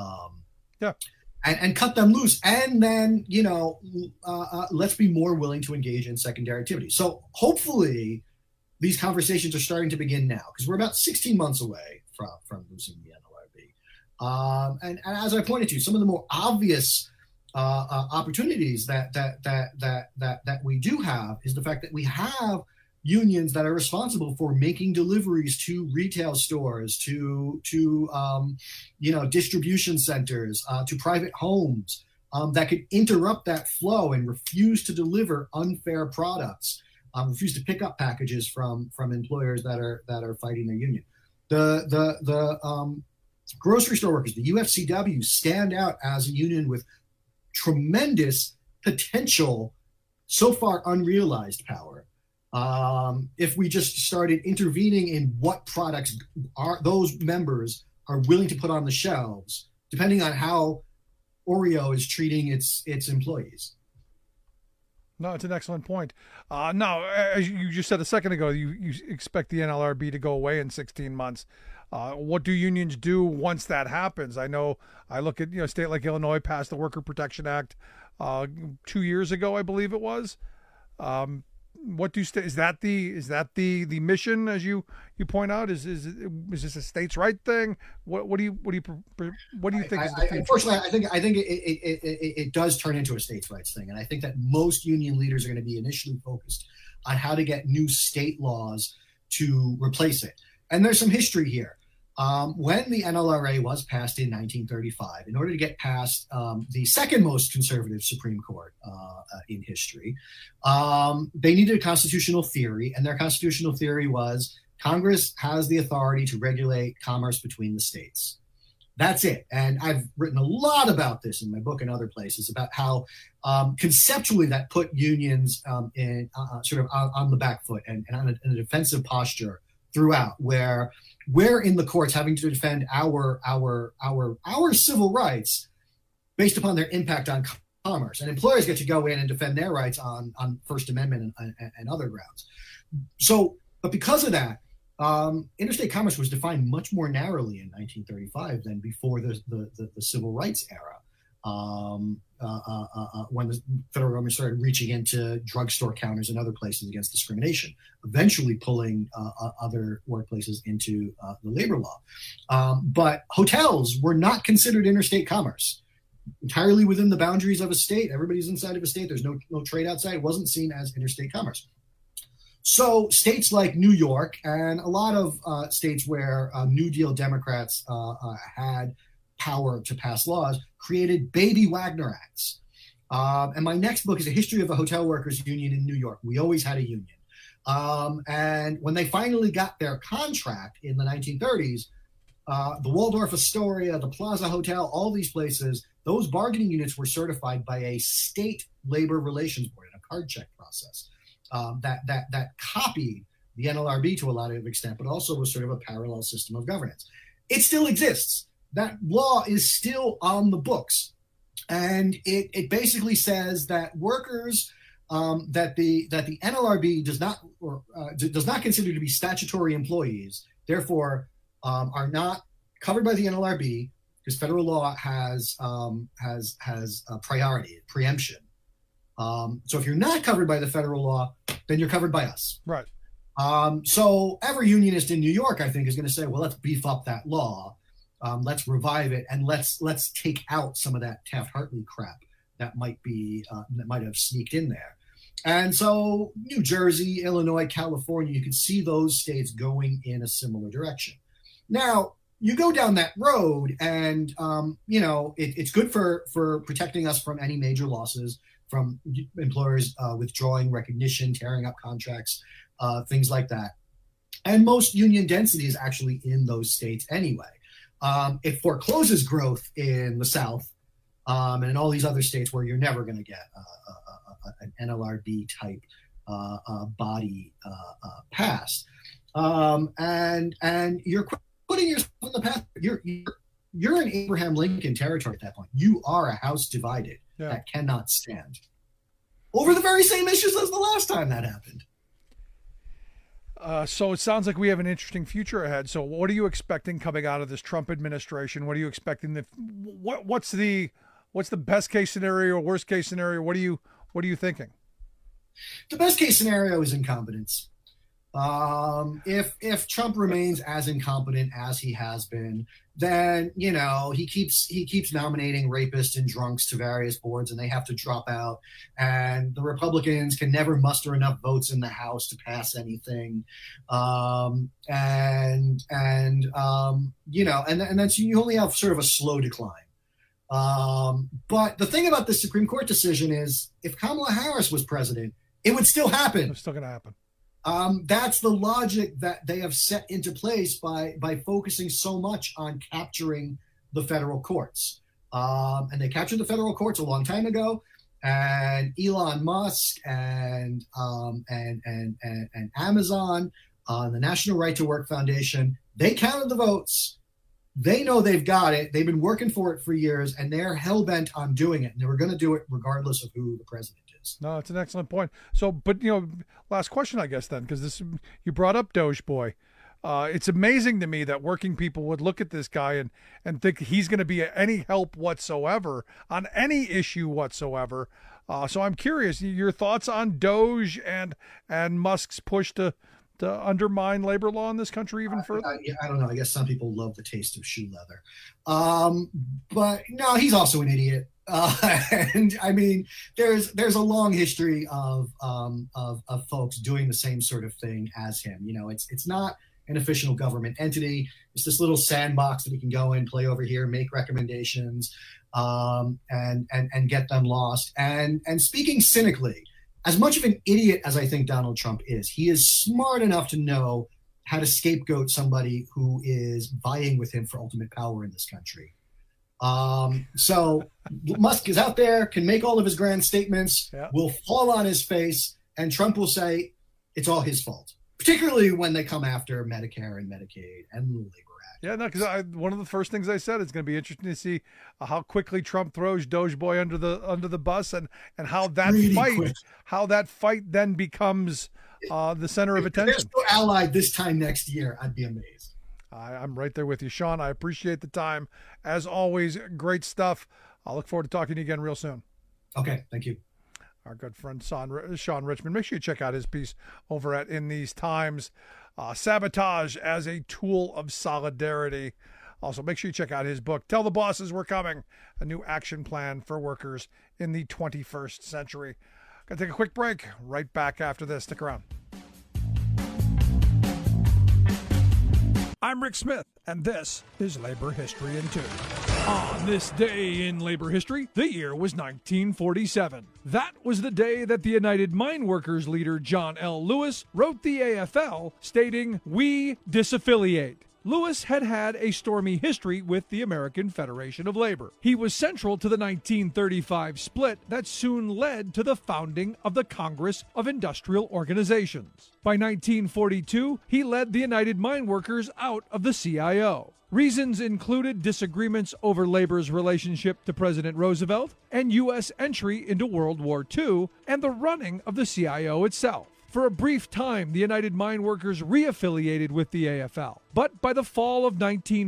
and cut them loose. And then, let's be more willing to engage in secondary activity. So hopefully these conversations are starting to begin now, because we're about 16 months away from losing the NLRB. And as I pointed to, some of the more obvious opportunities that we do have is the fact that we have unions that are responsible for making deliveries to retail stores, to distribution centers, to private homes, that could interrupt that flow and refuse to deliver unfair products, refuse to pick up packages from employers that are fighting their union. The grocery store workers, the UFCW, stand out as a union with tremendous potential, so far unrealized power. If we just started intervening in what products those members are willing to put on the shelves, depending on how Oreo is treating its employees. No, it's an excellent point. Now, as you just said a second ago, you expect the NLRB to go away in 16 months. What do unions do once that happens? I know I look at, a state like Illinois passed the Worker Protection Act 2 years ago, I believe it was. What do is that the mission, as you point out? Is this a states' right thing? What do you think is the future? Unfortunately, I think it does turn into a states' rights thing, and I think that most union leaders are going to be initially focused on how to get new state laws to replace it. And there's some history here. When the NLRA was passed in 1935, in order to get past the second most conservative Supreme Court in history, they needed a constitutional theory, and their constitutional theory was Congress has the authority to regulate commerce between the states. That's it. And I've written a lot about this in my book and other places about how conceptually that put unions in sort of on the back foot and on a defensive posture throughout, where we're in the courts having to defend our civil rights based upon their impact on commerce, and employers get to go in and defend their rights on First Amendment and other grounds. So, but because of that, interstate commerce was defined much more narrowly in 1935 than before the civil rights era. When the federal government started reaching into drugstore counters and other places against discrimination, eventually pulling other workplaces into the labor law. But hotels were not considered interstate commerce. Entirely within the boundaries of a state, everybody's inside of a state, there's no trade outside, it wasn't seen as interstate commerce. So states like New York and a lot of states where New Deal Democrats had power to pass laws created baby Wagner Acts. And my next book is a history of a hotel workers union in New York. We always had a union. And when they finally got their contract in the 1930s, the Waldorf Astoria, the Plaza Hotel, all these places, those bargaining units were certified by a state labor relations board in a card check process that copied the NLRB to a lot of extent, but also was sort of a parallel system of governance. It still exists. That law is still on the books. And it basically says that workers that the NLRB does not consider to be statutory employees, therefore are not covered by the NLRB because federal law has priority, preemption. So if you're not covered by the federal law, then you're covered by us. Right. So every unionist in New York, I think, is going to say, well, let's beef up that law. Let's revive it, and let's take out some of that Taft-Hartley crap that might have sneaked in there. And so New Jersey, Illinois, California, you can see those states going in a similar direction. Now, you go down that road, and it's good for protecting us from any major losses, from employers withdrawing recognition, tearing up contracts, things like that. And most union density is actually in those states anyway. It forecloses growth in the South and in all these other states where you're never going to get an NLRB type body passed. And you're putting yourself in the path. You're in Abraham Lincoln territory at that point. You are a house divided that cannot stand over the very same issues as the last time that happened. So it sounds like we have an interesting future ahead. So what are you expecting coming out of this Trump administration? What are you expecting? What's the best case scenario or worst case scenario? What are you thinking? The best case scenario is incompetence. If Trump remains as incompetent as he has been, then he keeps nominating rapists and drunks to various boards, and they have to drop out. And the Republicans can never muster enough votes in the House to pass anything. And then so you only have sort of a slow decline. But the thing about the Supreme Court decision is, if Kamala Harris was president, it would still happen. It's still going to happen. That's the logic that they have set into place by focusing so much on capturing the federal courts. And they captured the federal courts a long time ago. And Elon Musk and Amazon, the National Right to Work Foundation, they counted the votes. They know they've got it. They've been working for it for years, and they're hell-bent on doing it. And they were going to do it regardless of who the president is. No, it's an excellent point. So, but, last question, I guess, then, because you brought up Doge Boy. It's amazing to me that working people would look at this guy and think he's going to be any help whatsoever on any issue whatsoever. So I'm curious, your thoughts on Doge and Musk's push to undermine labor law in this country even further? I don't know. I guess some people love the taste of shoe leather. But no, he's also an idiot. And I mean, there's a long history of folks doing the same sort of thing as him. It's not an official government entity. It's this little sandbox that we can go in, play over here, make recommendations, and get them lost. And speaking cynically, as much of an idiot as I think Donald Trump is, he is smart enough to know how to scapegoat somebody who is vying with him for ultimate power in this country. So Musk is out there, can make all of his grand statements, will fall on his face, and Trump will say it's all his fault, particularly when they come after Medicare and Medicaid and the Labor Act. Yeah, no, because one of the first things I said, it's going to be interesting to see how quickly Trump throws Doge Boy under the bus, and how that fight then becomes the center of attention. If they're still allied this time next year, I'd be amazed. I'm right there with you, Sean. I appreciate the time. As always, great stuff. I'll look forward to talking to you again real soon. Okay, thank you. Our good friend Sean Richmond. Make sure you check out his piece over at In These Times, Sabotage as a Tool of Solidarity. Also, make sure you check out his book, Tell the Bosses We're Coming, a new action plan for workers in the 21st century. Going to take a quick break. Right back after this. Stick around. I'm Rick Smith, and this is Labor History in 2. On this day in labor history, the year was 1947. That was the day that the United Mine Workers leader John L. Lewis wrote the AFL stating, "We disaffiliate." Lewis had had a stormy history with the American Federation of Labor. He was central to the 1935 split that soon led to the founding of the Congress of Industrial Organizations. By 1942, he led the United Mine Workers out of the CIO. Reasons included disagreements over labor's relationship to President Roosevelt and U.S. entry into World War II and the running of the CIO itself. For a brief time, the United Mine Workers re-affiliated with the AFL. But by the fall of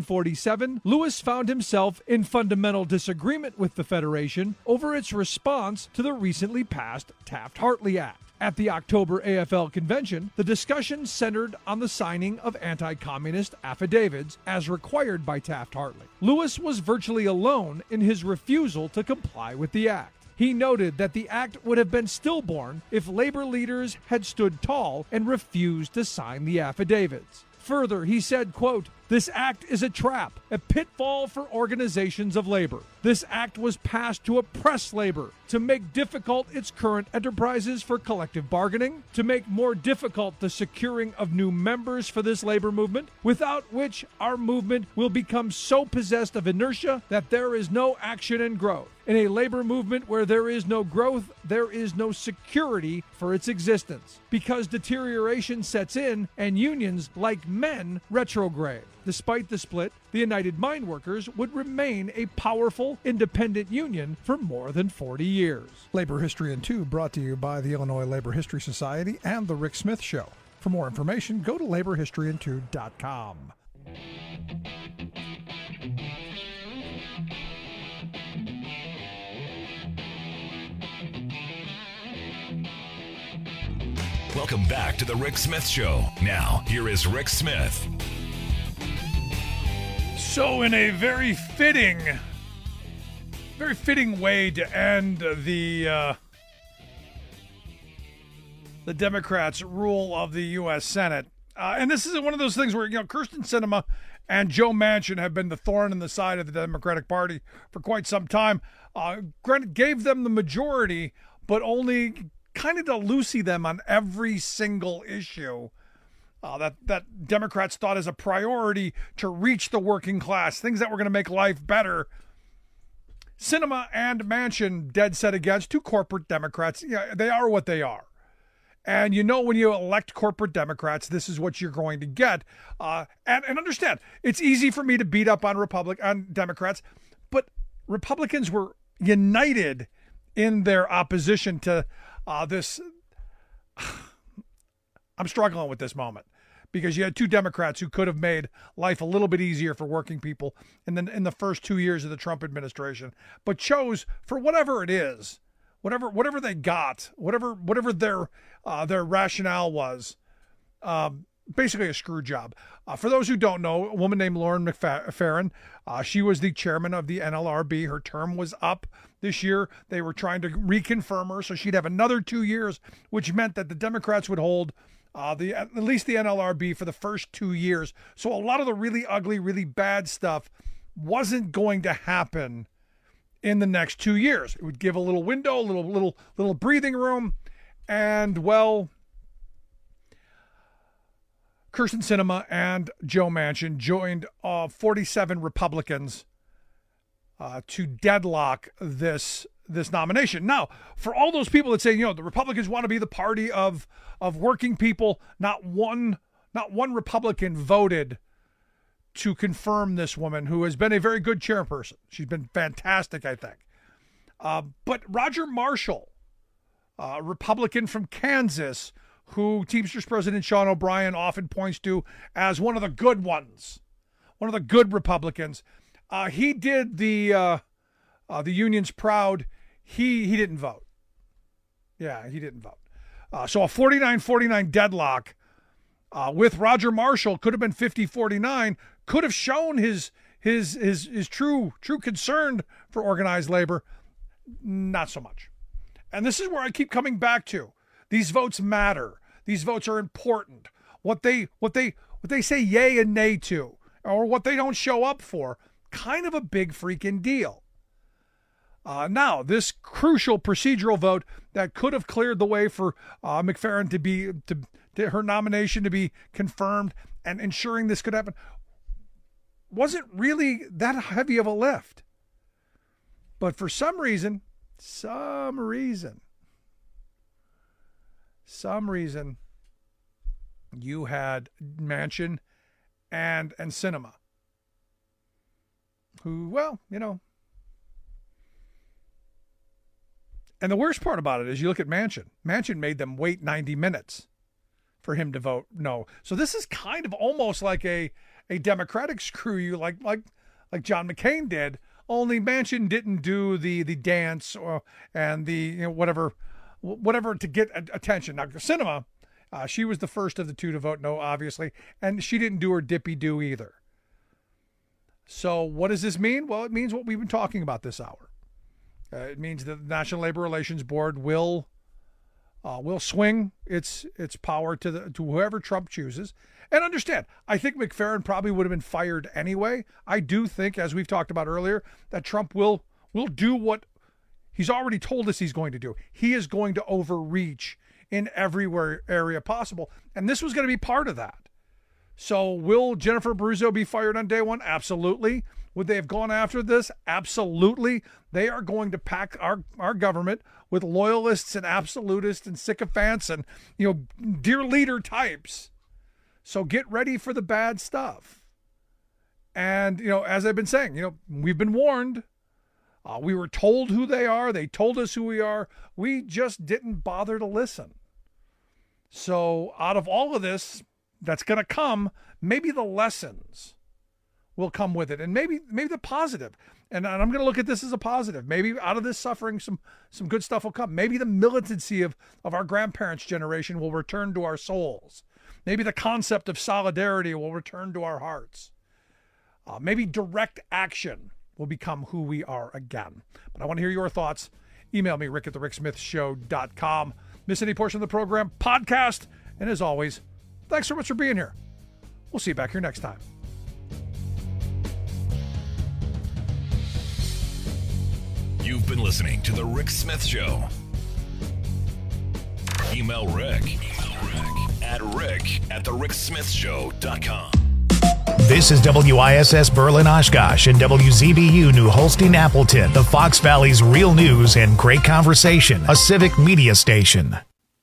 1947, Lewis found himself in fundamental disagreement with the Federation over its response to the recently passed Taft-Hartley Act. At the October AFL convention, the discussion centered on the signing of anti-communist affidavits as required by Taft-Hartley. Lewis was virtually alone in his refusal to comply with the act. He noted that the act would have been stillborn if labor leaders had stood tall and refused to sign the affidavits. Further, he said, quote, "This act is a trap, a pitfall for organizations of labor. This act was passed to oppress labor, to make difficult its current enterprises for collective bargaining, to make more difficult the securing of new members for this labor movement, without which our movement will become so possessed of inertia that there is no action and growth. In a labor movement where there is no growth, there is no security for its existence, because deterioration sets in and unions, like men, retrograde." Despite the split, the United Mine Workers would remain a powerful, independent union for more than 40 years. Labor History in 2 brought to you by the Illinois Labor History Society and The Rick Smith Show. For more information, go to laborhistoryin2.com. Welcome back to the Rick Smith Show. Now, here is Rick Smith. So in a very fitting way to end the Democrats' rule of the U.S. Senate. And this is one of those things where, Kyrsten Sinema and Joe Manchin have been the thorn in the side of the Democratic Party for quite some time. Granted, gave them the majority, but only kind of to loosey them on every single issue that Democrats thought as a priority to reach the working class, things that were going to make life better. Sinema and Manchin dead set against, two corporate Democrats. Yeah, they are what they are. And when you elect corporate Democrats, this is what you're going to get. And understand, it's easy for me to beat up on Democrats, but Republicans were united in their opposition to this. I'm struggling with this moment because you had two Democrats who could have made life a little bit easier for working people in the first 2 years of the Trump administration, but chose, for whatever it is, whatever they got, whatever their rationale was, basically a screw job. For those who don't know, a woman named Lauren McFerrin, she was the chairman of the NLRB. Her term was up this year. They were trying to reconfirm her, so she'd have another 2 years, which meant that the Democrats would hold at least the NLRB for the first 2 years. So a lot of the really ugly, really bad stuff wasn't going to happen in the next 2 years. It would give a little window, a little breathing room, and Kyrsten Sinema and Joe Manchin joined 47 Republicans to deadlock this nomination. Now, for all those people that say, the Republicans want to be the party of working people, not one Republican voted to confirm this woman, who has been a very good chairperson. She's been fantastic, I think. But Roger Marshall, a Republican from Kansas, who Teamsters President Sean O'Brien often points to as one of the good ones, one of the good Republicans, he did the unions proud. He didn't vote. Yeah, he didn't vote. So a 49-49 deadlock with Roger Marshall could have been 50-49. Could have shown his true concern for organized labor. Not so much. And this is where I keep coming back to. These votes matter. These votes are important. What they say yay and nay to, or what they don't show up for, kind of a big freaking deal. Now, this crucial procedural vote that could have cleared the way for McFerrin to her nomination to be confirmed and ensuring this could happen wasn't really that heavy of a lift. But for some reason, you had Manchin and Sinema, who, and the worst part about it is you look at Manchin. Manchin made them wait 90 minutes for him to vote no. So this is kind of almost like a Democratic screw you, like John McCain did. Only Manchin didn't do the dance and the whatever to get attention. Now Sinema, she was the first of the two to vote no, obviously, and she didn't do her dippy do either. So what does this mean? Well, it means what we've been talking about this hour. It means that the National Labor Relations Board will swing its power to whoever Trump chooses. And understand, I think McFerrin probably would have been fired anyway. I do think, as we've talked about earlier, that Trump will do what he's already told us he's going to do. He is going to overreach in every area possible. And this was going to be part of that. So will Jennifer Abruzzo be fired on day one? Absolutely. Would they have gone after this? Absolutely. They are going to pack our government with loyalists and absolutists and sycophants and, dear leader types. So get ready for the bad stuff. And, as I've been saying, we've been warned. We were told who they are. They told us who we are. We just didn't bother to listen. So out of all of this that's going to come, maybe the lessons will come with it. And maybe the positive. And I'm going to look at this as a positive. Maybe out of this suffering, some good stuff will come. Maybe the militancy of our grandparents' generation will return to our souls. Maybe the concept of solidarity will return to our hearts. Maybe direct action will become who we are again. But I want to hear your thoughts. Email me, rick@thericksmithshow.com. Miss any portion of the program, podcast. And as always, thanks so much for being here. We'll see you back here next time. You've been listening to The Rick Smith Show. Email Rick at rick@thericksmithshow.com. This is WISS Berlin Oshkosh and WZBU New Holstein Appleton, the Fox Valley's real news and great conversation, a civic media station.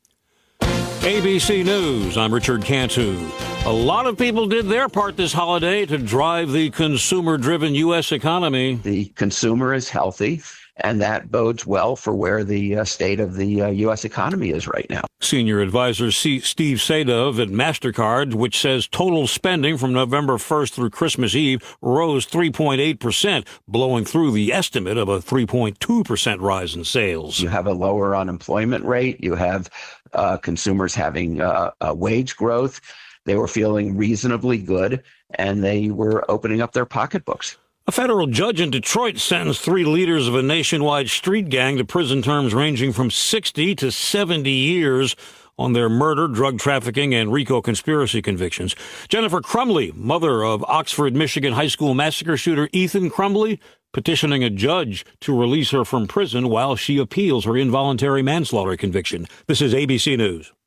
ABC News, I'm Richard Cantu. A lot of people did their part this holiday to drive the consumer-driven U.S. economy. The consumer is healthy, and that bodes well for where the state of the U.S. economy is right now. Senior advisor Steve Sadov at MasterCard, which says total spending from November 1st through Christmas Eve rose 3.8%, blowing through the estimate of a 3.2% rise in sales. You have a lower unemployment rate. You have consumers having wage growth. They were feeling reasonably good, and they were opening up their pocketbooks. A federal judge in Detroit sentenced 3 leaders of a nationwide street gang to prison terms ranging from 60 to 70 years on their murder, drug trafficking, and RICO conspiracy convictions. Jennifer Crumley, mother of Oxford, Michigan high school massacre shooter Ethan Crumley, petitioning a judge to release her from prison while she appeals her involuntary manslaughter conviction. This is ABC News.